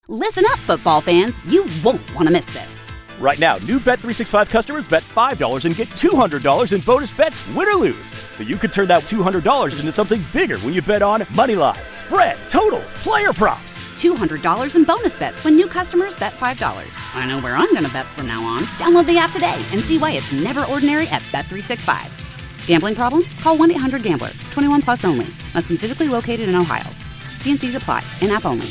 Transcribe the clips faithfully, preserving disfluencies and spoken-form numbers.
Listen up, football fans. You won't want to miss this. Right now, new Bet three sixty-five customers bet five dollars and get two hundred dollars in bonus bets, win or lose. So you could turn that two hundred dollars into something bigger when you bet on money line, spread, totals, player props. two hundred dollars in bonus bets when new customers bet five dollars. I know where I'm going to bet from now on. Download the app today and see why it's never ordinary at Bet three sixty-five. Gambling problem? Call one eight hundred gambler. twenty-one plus only. Must be physically located in Ohio. T and C's apply. In-app only.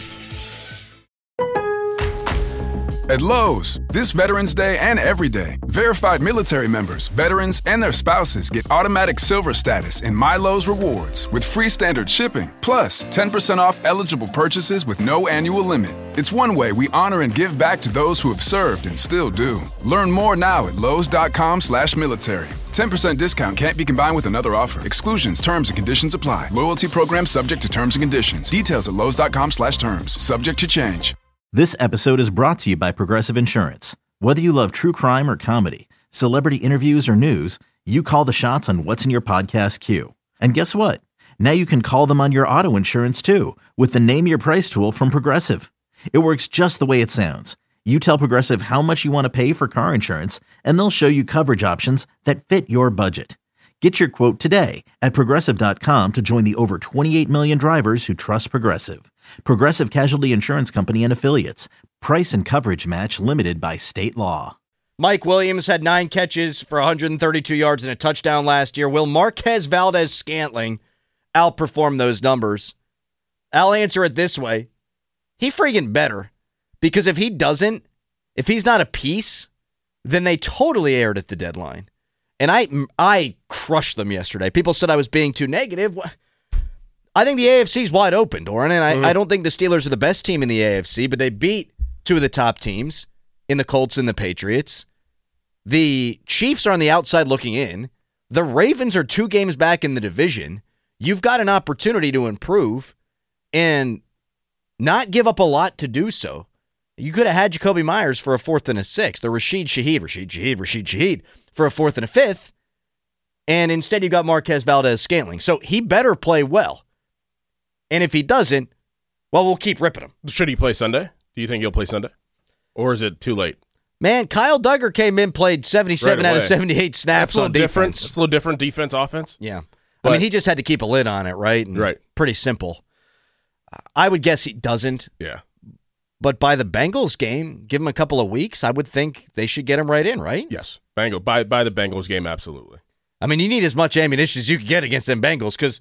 At Lowe's, this Veterans Day and every day, verified military members, veterans, and their spouses get automatic silver status in My Lowe's Rewards with free standard shipping, plus ten percent off eligible purchases with no annual limit. It's one way we honor and give back to those who have served and still do. Learn more now at lowes.com slash military. ten percent discount can't be combined with another offer. Exclusions, terms, and conditions apply. Loyalty program subject to terms and conditions. Details at lowes.com slash terms. Subject to change. This episode is brought to you by Progressive Insurance. Whether you love true crime or comedy, celebrity interviews or news, you call the shots on what's in your podcast queue. And guess what? Now you can call them on your auto insurance too with the Name Your Price tool from Progressive. It works just the way it sounds. You tell Progressive how much you want to pay for car insurance, and they'll show you coverage options that fit your budget. Get your quote today at Progressive dot com to join the over twenty-eight million drivers who trust Progressive. Progressive Casualty Insurance Company and Affiliates. Price and coverage match limited by state law. Mike Williams had nine catches for one hundred thirty-two yards and a touchdown last year. Will Marquez Valdes-Scantling outperform those numbers? I'll answer it this way. He friggin' better. Because if he doesn't, if he's not a piece, then they totally aired at the deadline. And I I crushed them yesterday. People said I was being too negative. I think the A F C's wide open, Doran, and I, mm-hmm. I don't think the Steelers are the best team in the A F C, but they beat two of the top teams in the Colts and the Patriots. The Chiefs are on the outside looking in. The Ravens are two games back in the division. You've got an opportunity to improve and not give up a lot to do so. You could have had Jacoby Myers for a fourth and a sixth, or Rashid Shaheed, Rashid Shaheed, Rashid Shaheed for a fourth and a fifth, and instead you got Marquez Valdes-Scantling. So he better play well. And if he doesn't, well, we'll keep ripping him. Should he play Sunday? Do you think he'll play Sunday? Or is it too late? Man, Kyle Duggar came in, played seventy-seven right out of seventy-eight snaps on defense. It's a little different defense, offense. Yeah. But, I mean, he just had to keep a lid on it, right? And right. Pretty simple. I would guess he doesn't. Yeah. But by the Bengals game, give him a couple of weeks, I would think they should get him right in, right? Yes. Bengal, by, by the Bengals game, absolutely. I mean, you need as much ammunition as you can get against them Bengals because,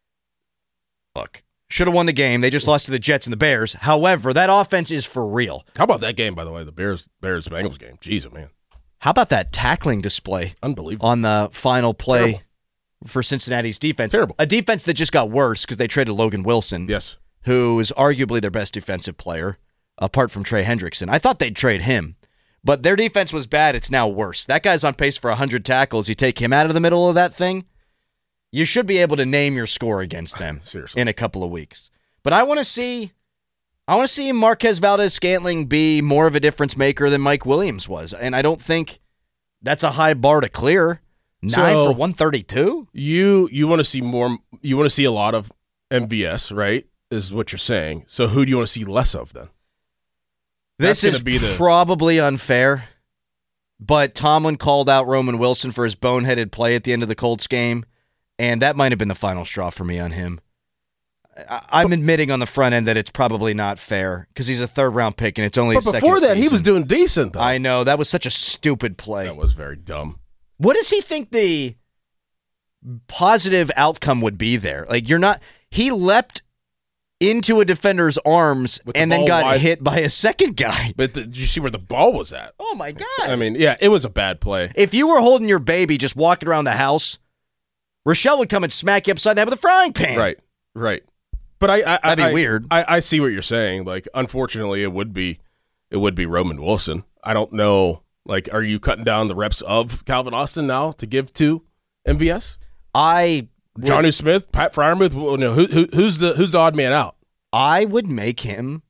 look, should have won the game. They just lost to the Jets and the Bears. However, that offense is for real. How about that game, by the way, the Bears Bears Bengals game? Jeez, oh man. How about that tackling display? Unbelievable. On the final play Terrible. for Cincinnati's defense. Terrible. A defense that just got worse because they traded Logan Wilson. Yes. Who is arguably their best defensive player, apart from Trey Hendrickson. I thought they'd trade him. But their defense was bad. It's now worse. That guy's on pace for one hundred tackles. You take him out of the middle of that thing, you should be able to name your score against them Seriously. in a couple of weeks. But I want to see I want to see Marquez Valdes-Scantling be more of a difference maker than Mike Williams was. And I don't think that's a high bar to clear. Nine so for one thirty-two? You you want to see more you want to see a lot of M V S, right? Is what you're saying. So who do you want to see less of then? This That's is be the... probably unfair, but Tomlin called out Roman Wilson for his boneheaded play at the end of the Colts game, and that might have been the final straw for me on him. I- I'm admitting on the front end that it's probably not fair because he's a third-round pick, and it's only But his second before that, season. he was doing decent, though. I know. That was such a stupid play. That was very dumb. What does he think the positive outcome would be there? Like, you're not – he leapt – into a defender's arms With the and then ball got wide. hit by a second guy. But the, did you see where the ball was at? Oh, my God. I mean, yeah, it was a bad play. If you were holding your baby just walking around the house, Rochelle would come and smack you upside the head with a frying pan. Right, right. But I, I That'd be I, weird. I, I see what you're saying. Like, unfortunately, it would be, it would be Roman Wilson. I don't know. Like, are you cutting down the reps of Calvin Austin now to give to M V S? I would, Johnny Smith, Pat Freiermuth. Well, no, who, who, who's the who's the odd man out? I would make him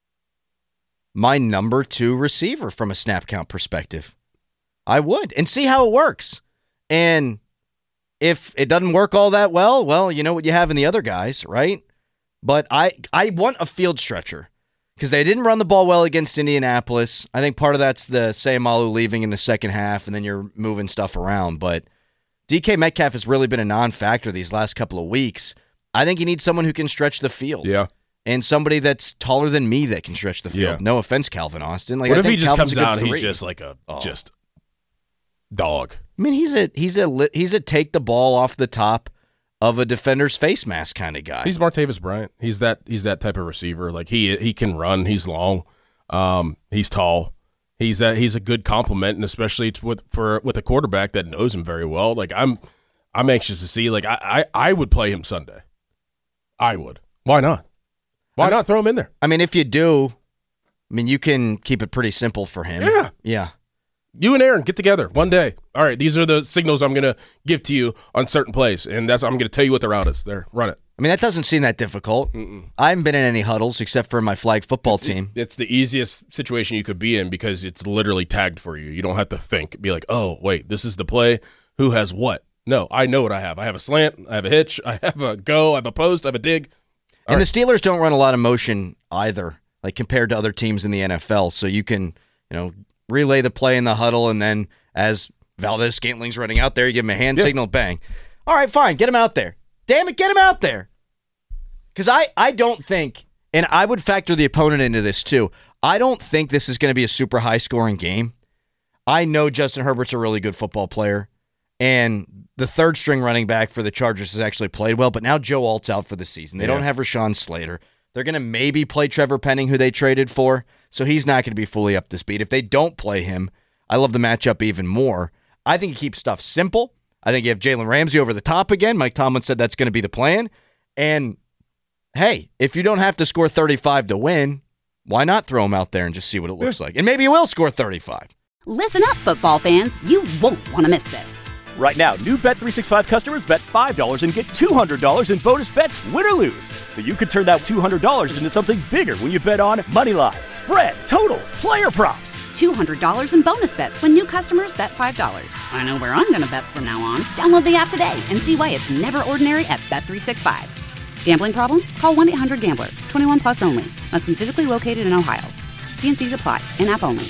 my number two receiver from a snap count perspective. I would, and see how it works. And if it doesn't work all that well, well, you know what you have in the other guys, right? But I, I want a field stretcher because they didn't run the ball well against Indianapolis. I think part of that's the Sayamalu leaving in the second half, and then you're moving stuff around. But D K Metcalf has really been a non-factor these last couple of weeks. I think you need someone who can stretch the field. Yeah. And somebody that's taller than me that can stretch the field. Yeah. No offense, Calvin Austin. Like, What I if he think just Calvin's comes a good out and three. he's just like a Oh. just dog? I mean, he's a he's a li- he's a take the ball off the top of a defender's face mask kind of guy. He's Martavis Bryant. He's that he's that type of receiver. Like he he can run. He's long. Um, he's tall. He's that he's a good complement, and especially with for with a quarterback that knows him very well. Like I'm I'm anxious to see. Like I I, I would play him Sunday. I would. Why not? Why I mean, not throw him in there? I mean, if you do, I mean, you can keep it pretty simple for him. Yeah. Yeah. You and Aaron get together one day. All right, these are the signals I'm going to give to you on certain plays, and that's I'm going to tell you what the route is. There, run it. I mean, that doesn't seem that difficult. Mm-mm. I haven't been in any huddles except for my flag football team. It's the easiest situation you could be in because it's literally tagged for you. You don't have to think. Be like, oh, wait, this is the play. Who has what? No, I know what I have. I have a slant. I have a hitch. I have a go. I have a post. I have a dig. All and right. the Steelers don't run a lot of motion either, like compared to other teams in the N F L. So you can, you know, relay the play in the huddle, and then as Valdez Scantling's running out there, you give him a hand yeah. signal, bang. All right, fine, get him out there. Damn it, get him out there. Because I, I don't think, and I would factor the opponent into this too, I don't think this is going to be a super high-scoring game. I know Justin Herbert's a really good football player, and the third-string running back for the Chargers has actually played well, but now Joe Alt's out for the season. They yeah. don't have Rashawn Slater. They're going to maybe play Trevor Penning, who they traded for, so he's not going to be fully up to speed. If they don't play him, I love the matchup even more. I think he keeps stuff simple. I think you have Jalen Ramsey over the top again. Mike Tomlin said that's going to be the plan. And, hey, if you don't have to score thirty-five to win, why not throw him out there and just see what it looks like? And maybe you will score thirty-five. Listen up, football fans. You won't want to miss this. Right now, new Bet three sixty-five customers bet five dollars and get two hundred dollars in bonus bets, win or lose. So you could turn that two hundred dollars into something bigger when you bet on money line, spread, totals, player props. two hundred dollars in bonus bets when new customers bet five dollars. I know where I'm going to bet from now on. Download the app today and see why it's never ordinary at Bet three sixty-five. Gambling problem? Call one eight hundred gambler. twenty-one plus only. Must be physically located in Ohio. T and C's apply. In-app only.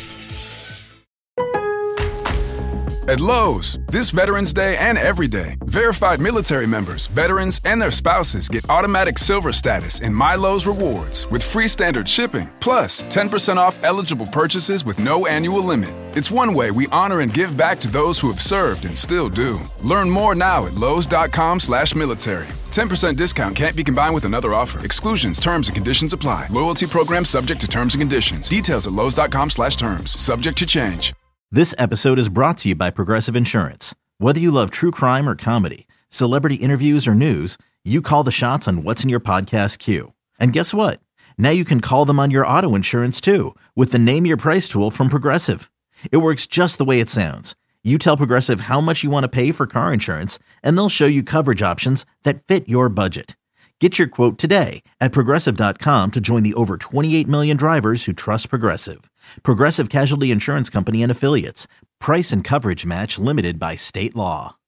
At Lowe's, this Veterans Day and every day, verified military members, veterans, and their spouses get automatic silver status in My Lowe's Rewards with free standard shipping, plus ten percent off eligible purchases with no annual limit. It's one way we honor and give back to those who have served and still do. Learn more now at lowes.com slash military. ten percent discount can't be combined with another offer. Exclusions, terms, and conditions apply. Loyalty program subject to terms and conditions. Details at lowes.com slash terms. Subject to change. This episode is brought to you by Progressive Insurance. Whether you love true crime or comedy, celebrity interviews or news, you call the shots on what's in your podcast queue. And guess what? Now you can call them on your auto insurance too with the Name Your Price tool from Progressive. It works just the way it sounds. You tell Progressive how much you want to pay for car insurance, and they'll show you coverage options that fit your budget. Get your quote today at Progressive dot com to join the over twenty-eight million drivers who trust Progressive. Progressive Casualty Insurance Company and Affiliates. Price and coverage match limited by state law.